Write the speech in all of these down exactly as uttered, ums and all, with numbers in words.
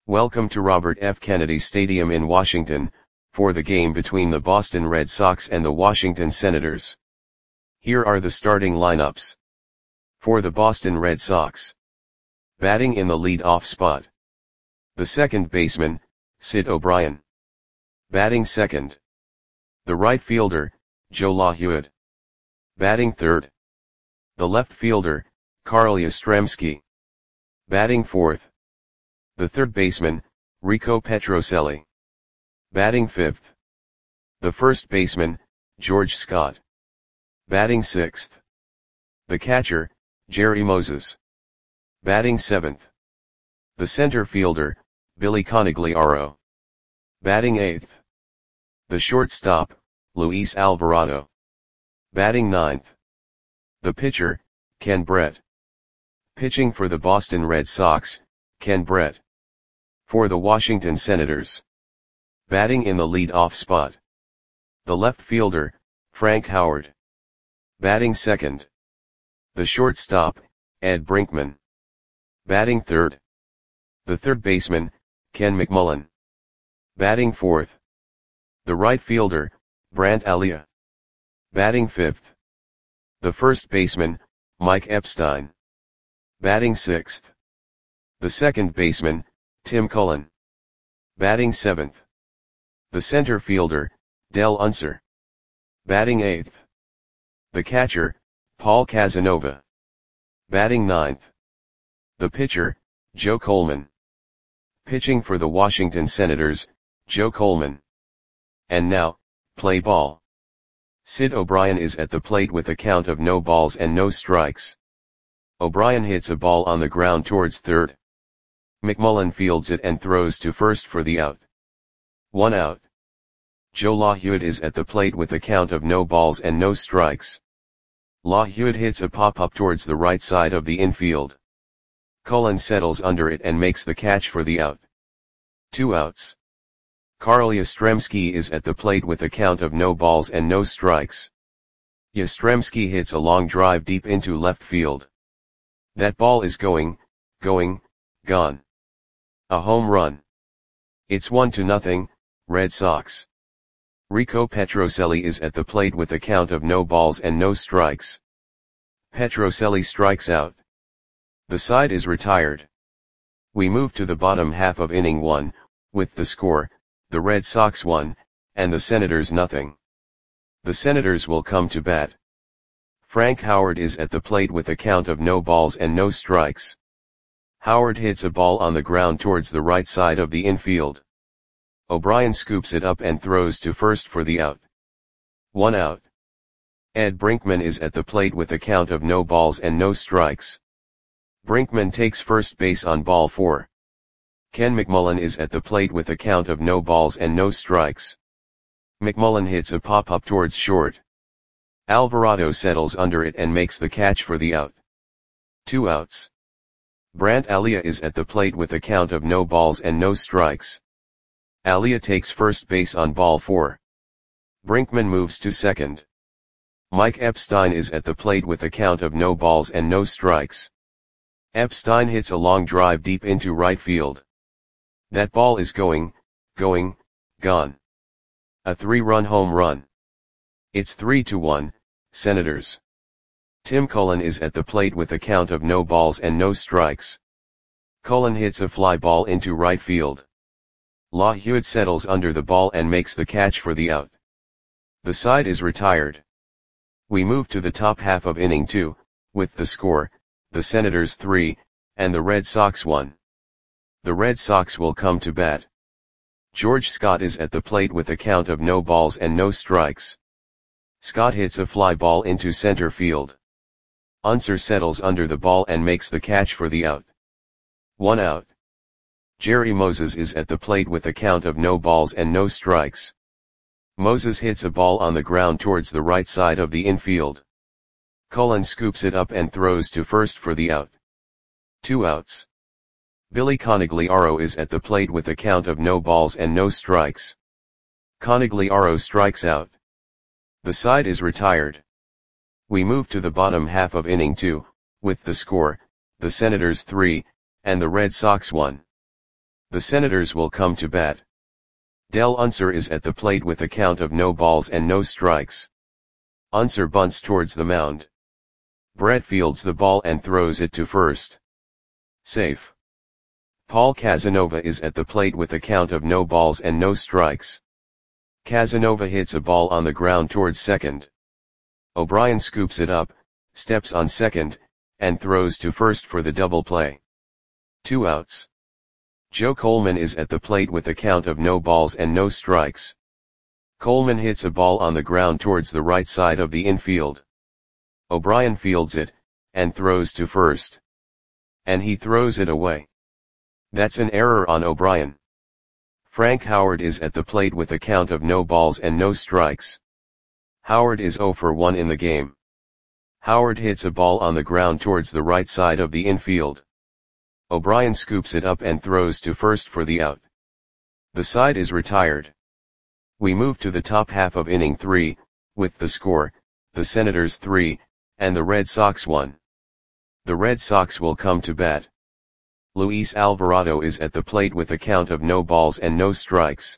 Welcome to Robert F. Kennedy Stadium in Washington, for the game between the Boston Red Sox and the Washington Senators. Here are the starting lineups. For the Boston Red Sox. Batting in the lead-off spot. The second baseman, Sid O'Brien. Batting second. The right fielder, Joe LaHue. Batting third. The left fielder, Carl Yastrzemski. Batting fourth. The third baseman, Rico Petrocelli. Batting fifth. The first baseman, George Scott. Batting sixth. The catcher, Jerry Moses. Batting seventh. The center fielder, Billy Conigliaro. Batting eighth. The shortstop, Luis Alvarado. Batting ninth. The pitcher, Ken Brett. Pitching for the Boston Red Sox, Ken Brett. For the Washington Senators. Batting in the lead-off spot. The left fielder, Frank Howard. Batting second. The shortstop, Ed Brinkman. Batting third. The third baseman, Ken McMullen. Batting fourth. The right fielder, Brandt Alia. Batting fifth. The first baseman, Mike Epstein. Batting sixth. The second baseman, Tim Cullen. Batting seventh. The center fielder, Del Unser. Batting eighth. The catcher, Paul Casanova. Batting ninth. The pitcher, Joe Coleman. Pitching for the Washington Senators, Joe Coleman. And now, play ball. Sid O'Brien is at the plate with a count of no balls and no strikes. O'Brien hits a ball on the ground towards third. McMullen fields it and throws to first for the out. One out. Joe LaHue is at the plate with a count of no balls and no strikes. LaHue hits a pop-up towards the right side of the infield. Cullen settles under it and makes the catch for the out. Two outs. Carl Yastrzemski is at the plate with a count of no balls and no strikes. Yastrzemski hits a long drive deep into left field. That ball is going, going, gone. A home run. It's one to nothing, Red Sox. Rico Petrocelli is at the plate with a count of no balls and no strikes. Petrocelli strikes out. The side is retired. We move to the bottom half of inning one, with the score, the Red Sox one, and the Senators nothing. The Senators will come to bat. Frank Howard is at the plate with a count of no balls and no strikes. Howard hits a ball on the ground towards the right side of the infield. O'Brien scoops it up and throws to first for the out. One out. Ed Brinkman is at the plate with a count of no balls and no strikes. Brinkman takes first base on ball four. Ken McMullen is at the plate with a count of no balls and no strikes. McMullen hits a pop-up towards short. Alvarado settles under it and makes the catch for the out. Two outs. Brandt Alia is at the plate with a count of no balls and no strikes. Alia takes first base on ball four. Brinkman moves to second. Mike Epstein is at the plate with a count of no balls and no strikes. Epstein hits a long drive deep into right field. That ball is going, going, gone. A three-run home run. It's three to one, Senators. Tim Cullen is at the plate with a count of no balls and no strikes. Cullen hits a fly ball into right field. LaHue settles under the ball and makes the catch for the out. The side is retired. We move to the top half of inning two, with the score, the Senators three, and the Red Sox one. The Red Sox will come to bat. George Scott is at the plate with a count of no balls and no strikes. Scott hits a fly ball into center field. Unser settles under the ball and makes the catch for the out. One out. Jerry Moses is at the plate with a count of no balls and no strikes. Moses hits a ball on the ground towards the right side of the infield. Cullen scoops it up and throws to first for the out. Two outs. Billy Conigliaro is at the plate with a count of no balls and no strikes. Conigliaro strikes out. The side is retired. We move to the bottom half of inning two, with the score, the Senators three, and the Red Sox one. The Senators will come to bat. Del Unser is at the plate with a count of no balls and no strikes. Unser bunts towards the mound. Brett fields the ball and throws it to first. Safe. Paul Casanova is at the plate with a count of no balls and no strikes. Casanova hits a ball on the ground towards second. O'Brien scoops it up, steps on second, and throws to first for the double play. Two outs. Joe Coleman is at the plate with a count of no balls and no strikes. Coleman hits a ball on the ground towards the right side of the infield. O'Brien fields it, and throws to first. And he throws it away. That's an error on O'Brien. Frank Howard is at the plate with a count of no balls and no strikes. Howard is oh for one in the game. Howard hits a ball on the ground towards the right side of the infield. O'Brien scoops it up and throws to first for the out. The side is retired. We move to the top half of inning three, with the score, the Senators three, and the Red Sox one. The Red Sox will come to bat. Luis Alvarado is at the plate with a count of no balls and no strikes.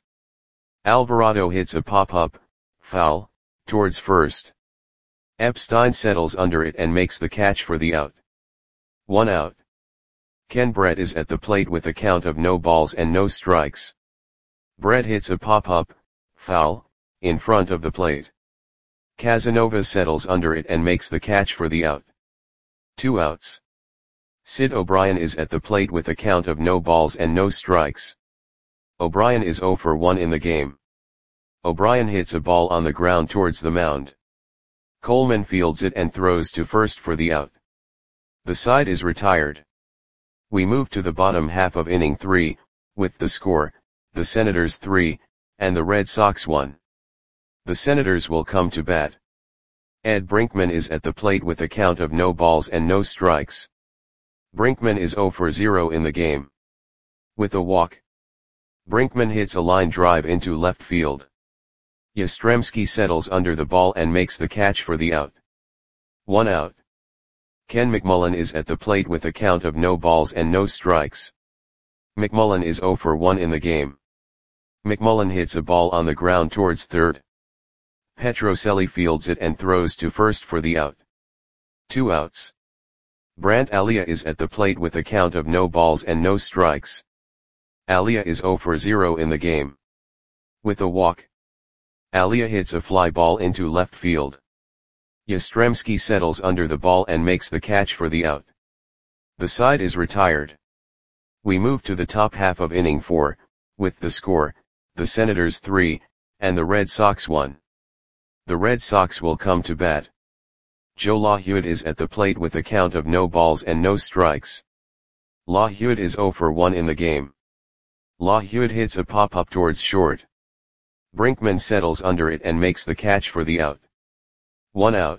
Alvarado hits a pop-up, foul, towards first. Epstein settles under it and makes the catch for the out. One out. Ken Brett is at the plate with a count of no balls and no strikes. Brett hits a pop-up, foul, in front of the plate. Casanova settles under it and makes the catch for the out. Two outs. Sid O'Brien is at the plate with a count of no balls and no strikes. O'Brien is oh for one in the game. O'Brien hits a ball on the ground towards the mound. Coleman fields it and throws to first for the out. The side is retired. We move to the bottom half of inning three, with the score, the Senators three, and the Red Sox one. The Senators will come to bat. Ed Brinkman is at the plate with a count of no balls and no strikes. Brinkman is oh for zero in the game. With a walk. Brinkman hits a line drive into left field. Yastrzemski settles under the ball and makes the catch for the out. One out. Ken McMullen is at the plate with a count of no balls and no strikes. McMullen is oh for one in the game. McMullen hits a ball on the ground towards third. Petrocelli fields it and throws to first for the out. Two outs. Brandt Alia is at the plate with a count of no balls and no strikes. Alia is oh for zero in the game. With a walk. Alia hits a fly ball into left field. Yastrzemski settles under the ball and makes the catch for the out. The side is retired. We move to the top half of inning four, with the score, the Senators three, and the Red Sox one. The Red Sox will come to bat. Joe LaHewitt is at the plate with a count of no balls and no strikes. LaHewitt is oh for one in the game. LaHewitt hits a pop-up towards short. Brinkman settles under it and makes the catch for the out. One out.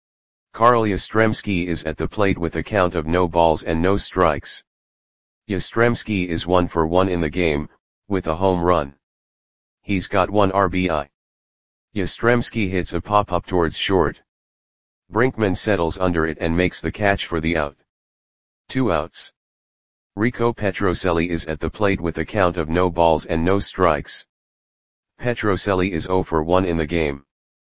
Carl Yastrzemski is at the plate with a count of no balls and no strikes. Yastrzemski is one for one in the game, with a home run. He's got one R B I. Yastrzemski hits a pop-up towards short. Brinkman settles under it and makes the catch for the out. Two outs. Rico Petrocelli is at the plate with a count of no balls and no strikes. Petrocelli is oh for one in the game.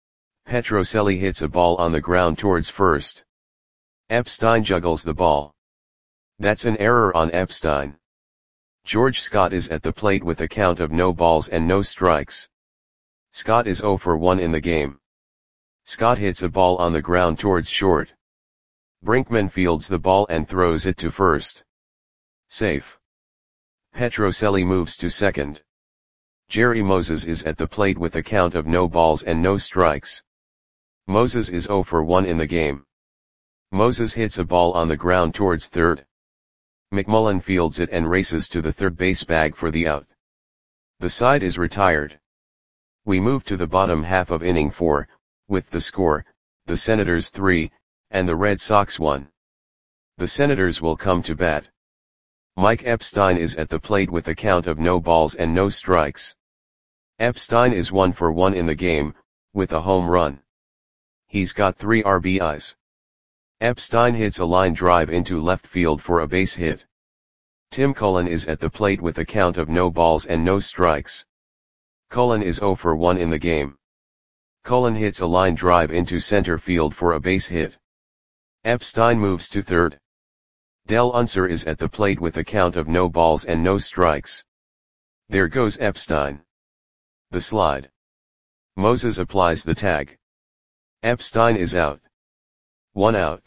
Petrocelli hits a ball on the ground towards first. Epstein juggles the ball. That's an error on Epstein. George Scott is at the plate with a count of no balls and no strikes. Scott is oh for one in the game. Scott hits a ball on the ground towards short. Brinkman fields the ball and throws it to first. Safe. Petrocelli moves to second. Jerry Moses is at the plate with a count of no balls and no strikes. Moses is oh for one in the game. Moses hits a ball on the ground towards third. McMullen fields it and races to the third base bag for the out. The side is retired. We move to the bottom half of inning four, with the score, the Senators three, and the Red Sox one. The Senators will come to bat. Mike Epstein is at the plate with a count of no balls and no strikes. Epstein is one for one in the game, with a home run. He's got three R B Is. Epstein hits a line drive into left field for a base hit. Tim Cullen is at the plate with a count of no balls and no strikes. Cullen is zero for one in the game. Cullen hits a line drive into center field for a base hit. Epstein moves to third. Del Unser is at the plate with a count of no balls and no strikes. There goes Epstein. The slide. Moses applies the tag. Epstein is out. One out.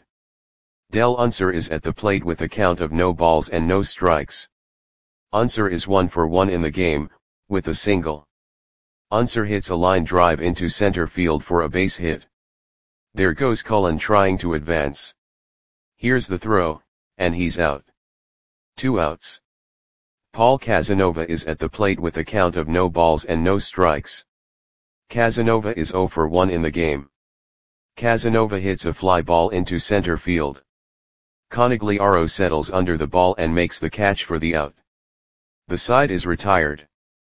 Del Unser is at the plate with a count of no balls and no strikes. Unser is one for one in the game, with a single. Unser hits a line drive into center field for a base hit. There goes Cullen trying to advance. Here's the throw, and he's out. Two outs. Paul Casanova is at the plate with a count of no balls and no strikes. Casanova is zero for one in the game. Casanova hits a fly ball into center field. Conigliaro settles under the ball and makes the catch for the out. The side is retired.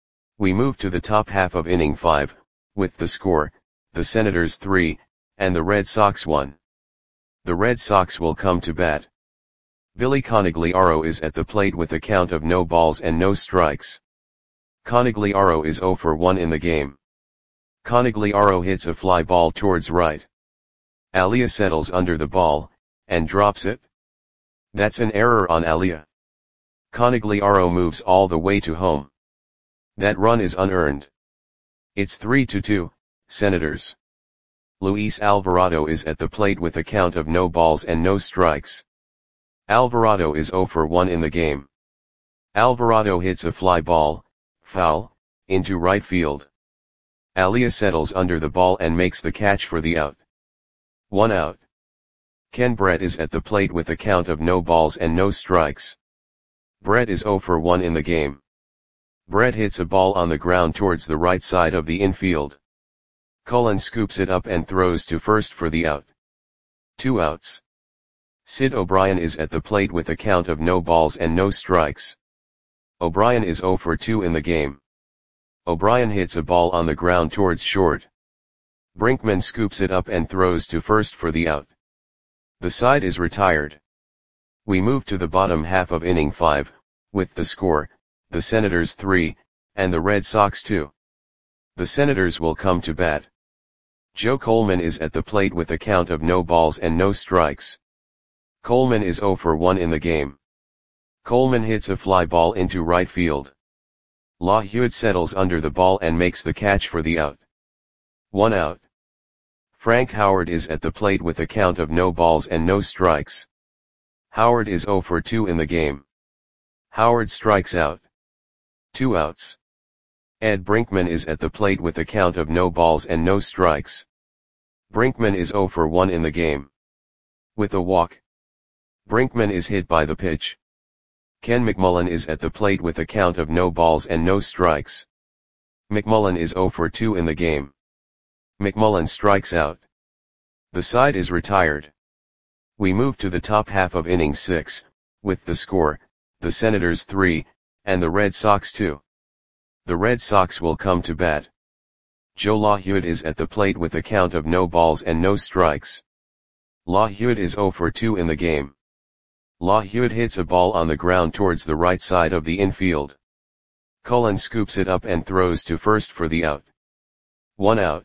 We move to the top half of inning five, with the score, the Senators three, and the Red Sox one. The Red Sox will come to bat. Billy Conigliaro is at the plate with a count of no balls and no strikes. Conigliaro is zero for one in the game. Conigliaro hits a fly ball towards right. Alia settles under the ball, and drops it. That's an error on Alia. Conigliaro moves all the way to home. That run is unearned. It's three to two, Senators. Luis Alvarado is at the plate with a count of no balls and no strikes. Alvarado is zero for one in the game. Alvarado hits a fly ball, foul, into right field. Alia settles under the ball and makes the catch for the out. One out. Ken Brett is at the plate with a count of no balls and no strikes. Brett is zero for one in the game. Brett hits a ball on the ground towards the right side of the infield. Cullen scoops it up and throws to first for the out. Two outs. Sid O'Brien is at the plate with a count of no balls and no strikes. O'Brien is zero for two in the game. O'Brien hits a ball on the ground towards short. Brinkman scoops it up and throws to first for the out. The side is retired. We move to the bottom half of inning five, with the score, the Senators three, and the Red Sox two. The Senators will come to bat. Joe Coleman is at the plate with a count of no balls and no strikes. Coleman is zero for one in the game. Coleman hits a fly ball into right field. La Hewitt settles under the ball and makes the catch for the out. One out. Frank Howard is at the plate with a count of no balls and no strikes. Howard is zero for two in the game. Howard strikes out. Two outs. Ed Brinkman is at the plate with a count of no balls and no strikes. Brinkman is zero for one in the game. With a walk. Brinkman is hit by the pitch. Ken McMullen is at the plate with a count of no balls and no strikes. McMullen is zero for two in the game. McMullen strikes out. The side is retired. We move to the top half of inning six, with the score, the Senators three, and the Red Sox two. The Red Sox will come to bat. Joe La Hewitt is at the plate with a count of no balls and no strikes. La Hewitt is zero for two in the game. La Hewitt hits a ball on the ground towards the right side of the infield. Cullen scoops it up and throws to first for the out. One out.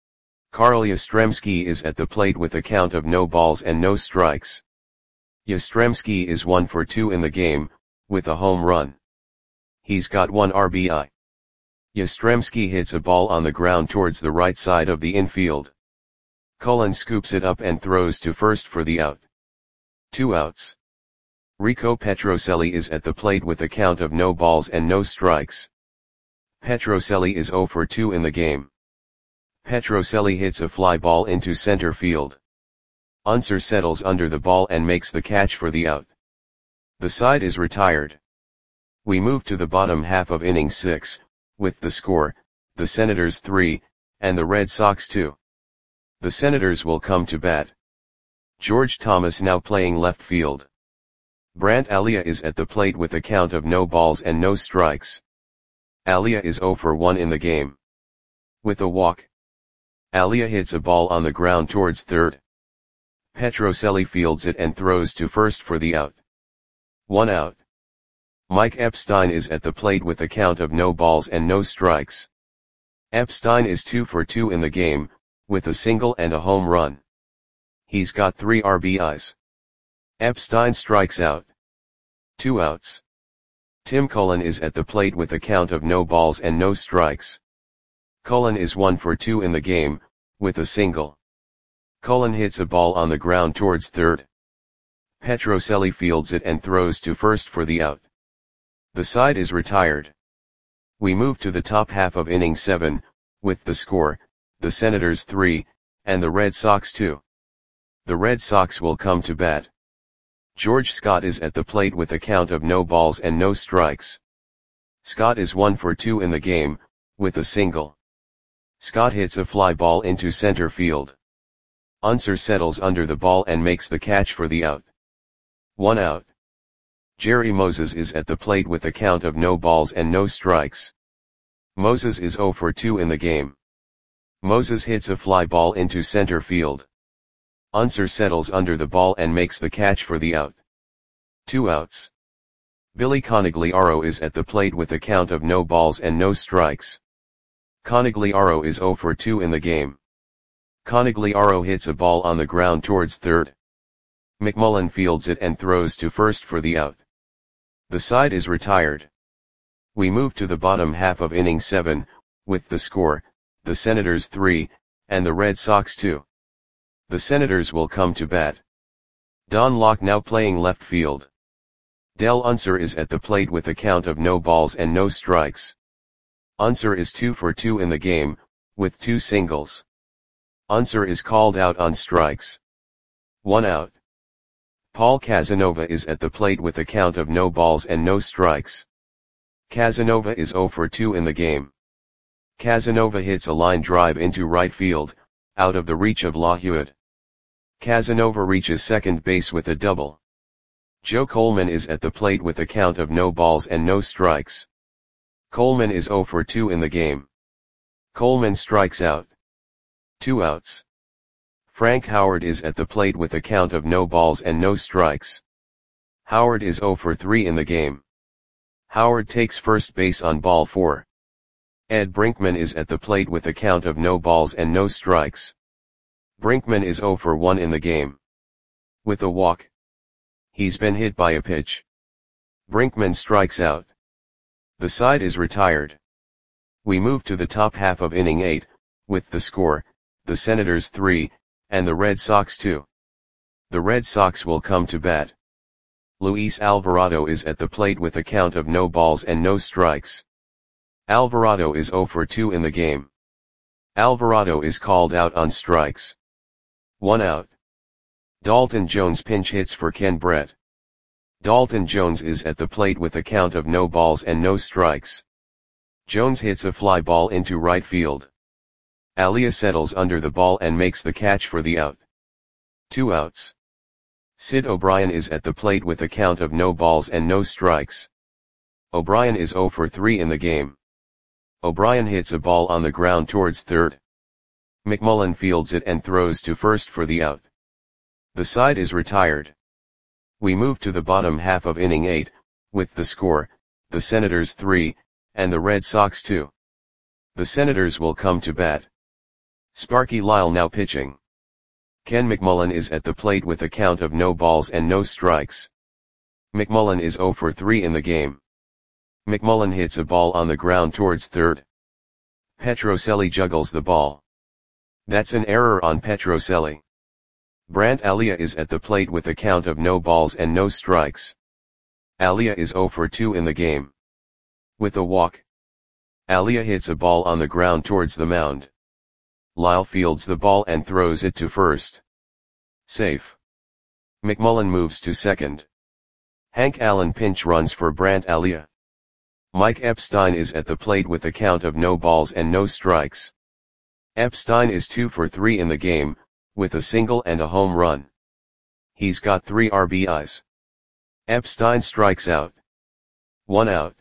Carl Yastrzemski is at the plate with a count of no balls and no strikes. Yastrzemski is one for two in the game, with a home run. He's got one R B I. Yastrzemski hits a ball on the ground towards the right side of the infield. Cullen scoops it up and throws to first for the out. Two outs. Rico Petrocelli is at the plate with a count of no balls and no strikes. Petrocelli is zero for two in the game. Petrocelli hits a fly ball into center field. Unser settles under the ball and makes the catch for the out. The side is retired. We move to the bottom half of inning six, with the score, the Senators three, and the Red Sox two. The Senators will come to bat. George Thomas now playing left field. Brant Alia is at the plate with a count of no balls and no strikes. Alia is zero for one in the game. With a walk. Alia hits a ball on the ground towards third. Petrocelli fields it and throws to first for the out. One out. Mike Epstein is at the plate with a count of no balls and no strikes. Epstein is two for two in the game, with a single and a home run. He's got three R B Is. Epstein strikes out. Two outs. Tim Cullen is at the plate with a count of no balls and no strikes. Cullen is one for two in the game, with a single. Cullen hits a ball on the ground towards third. Petrocelli fields it and throws to first for the out. The side is retired. We move to the top half of inning seven, with the score, the Senators three, and the Red Sox two. The Red Sox will come to bat. George Scott is at the plate with a count of no balls and no strikes. Scott is one for two in the game, with a single. Scott hits a fly ball into center field. Unser settles under the ball and makes the catch for the out. One out. Jerry Moses is at the plate with a count of no balls and no strikes. Moses is zero for two in the game. Moses hits a fly ball into center field. Unser settles under the ball and makes the catch for the out. Two outs. Billy Conigliaro is at the plate with a count of no balls and no strikes. Conigliaro is zero for two in the game. Conigliaro hits a ball on the ground towards third. McMullen fields it and throws to first for the out. The side is retired. We move to the bottom half of inning seven, with the score, the Senators three, and the Red Sox two. The Senators will come to bat. Don Locke now playing left field. Del Unser is at the plate with a count of no balls and no strikes. Unser is two for two in the game, with two singles. Unser is called out on strikes. One out. Paul Casanova is at the plate with a count of no balls and no strikes. Casanova is zero for two in the game. Casanova hits a line drive into right field, out of the reach of LaHuad. Casanova reaches second base with a double. Joe Coleman is at the plate with a count of no balls and no strikes. Coleman is zero for two in the game. Coleman strikes out. Two outs. Frank Howard is at the plate with a count of no balls and no strikes. Howard is zero for three in the game. Howard takes first base on ball four. Ed Brinkman is at the plate with a count of no balls and no strikes. Brinkman is zero for one in the game. With a walk. He's been hit by a pitch. Brinkman strikes out. The side is retired. We move to the top half of inning eight, with the score, the Senators three, and the Red Sox two. The Red Sox will come to bat. Luis Alvarado is at the plate with a count of no balls and no strikes. Alvarado is zero for two in the game. Alvarado is called out on strikes. One out. Dalton Jones pinch hits for Ken Brett. Dalton Jones is at the plate with a count of no balls and no strikes. Jones hits a fly ball into right field. Alia settles under the ball and makes the catch for the out. Two outs. Sid O'Brien is at the plate with a count of no balls and no strikes. O'Brien is zero for three in the game. O'Brien hits a ball on the ground towards third. McMullen fields it and throws to first for the out. The side is retired. We move to the bottom half of inning eight, with the score, the Senators three, and the Red Sox two. The Senators will come to bat. Sparky Lyle now pitching. Ken McMullen is at the plate with a count of no balls and no strikes. McMullen is zero for three in the game. McMullen hits a ball on the ground towards third. Petrocelli juggles the ball. That's an error on Petrocelli. Brant Alia is at the plate with a count of no balls and no strikes. Alia is zero for two in the game. With a walk. Alia hits a ball on the ground towards the mound. Lyle fields the ball and throws it to first. Safe. McMullen moves to second. Hank Allen pinch runs for Brant Alia. Mike Epstein is at the plate with a count of no balls and no strikes. Epstein is two for three in the game, with a single and a home run. He's got three R B Is. Epstein strikes out. One out.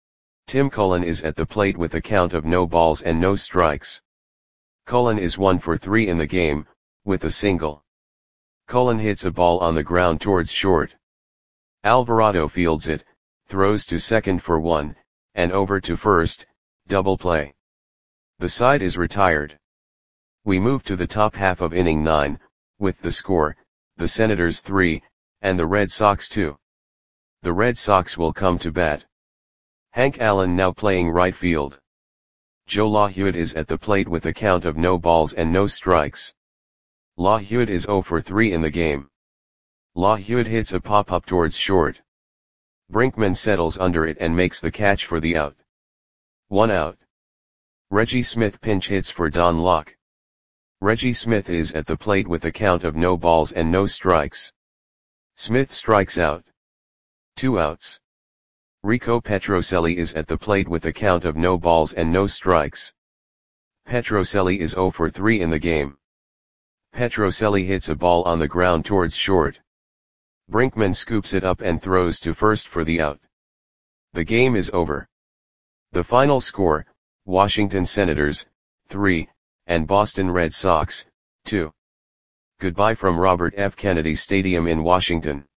Tim Cullen is at the plate with a count of no balls and no strikes. Cullen is one for three in the game, with a single. Cullen hits a ball on the ground towards short. Alvarado fields it, throws to second for one, and over to first, double play. The side is retired. We move to the top half of inning nine, with the score, the Senators three, and the Red Sox two. The Red Sox will come to bat. Hank Allen now playing right field. Joe LaHewitt is at the plate with a count of no balls and no strikes. LaHewitt is zero for three in the game. LaHewitt hits a pop-up towards short. Brinkman settles under it and makes the catch for the out. One out. Reggie Smith pinch hits for Don Locke. Reggie Smith is at the plate with a count of no balls and no strikes. Smith strikes out. Two outs. Rico Petrocelli is at the plate with a count of no balls and no strikes. Petrocelli is zero for three in the game. Petrocelli hits a ball on the ground towards short. Brinkman scoops it up and throws to first for the out. The game is over. The final score, Washington Senators, three, and Boston Red Sox, two. Goodbye from Robert F. Kennedy Stadium in Washington.